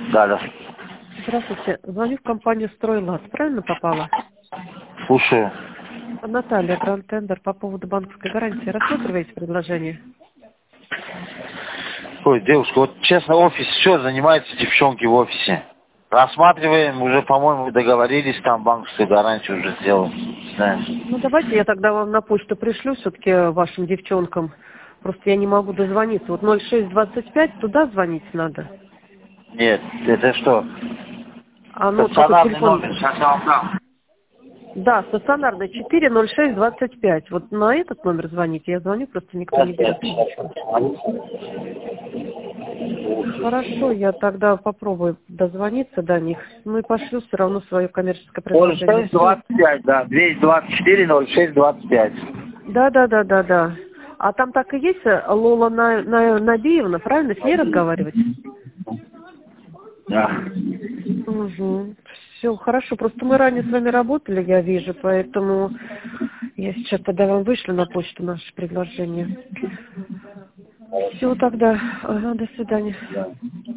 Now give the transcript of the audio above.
Да, да. Здравствуйте. Звоню в компанию «Стройлат». Правильно попала? Слушаю. Наталья, гранд-тендер по поводу банковской гарантии. Рассматриваете предложение? Ой, девушка, вот честно, офис, что занимаются девчонки в офисе? Рассматриваем, уже, по-моему, договорились, там банковскую гарантию уже сделали. Знаешь. Ну, давайте я тогда вам на почту пришлю все-таки вашим девчонкам. Просто я не могу дозвониться. Вот 0625, туда звонить надо. Нет, это что? А ну, вот какой Стационарный телефон? номер, сейчас я вам дам. Да, стационарный 40625. Вот на этот номер звоните. Я звоню, просто никто не берет трубочку. Хорошо, я тогда попробую дозвониться до них. Ну и пошлю все равно свое коммерческое предложение. 0625, да, 224-06-25. Да. А там так и есть Лола Набиевна, правильно? С ней разговаривать? Да. Угу. Все, хорошо. Просто мы ранее с вами работали, я вижу, поэтому я сейчас тогда вам вышлю на почту наше предложение. Все тогда. Ага, до свидания.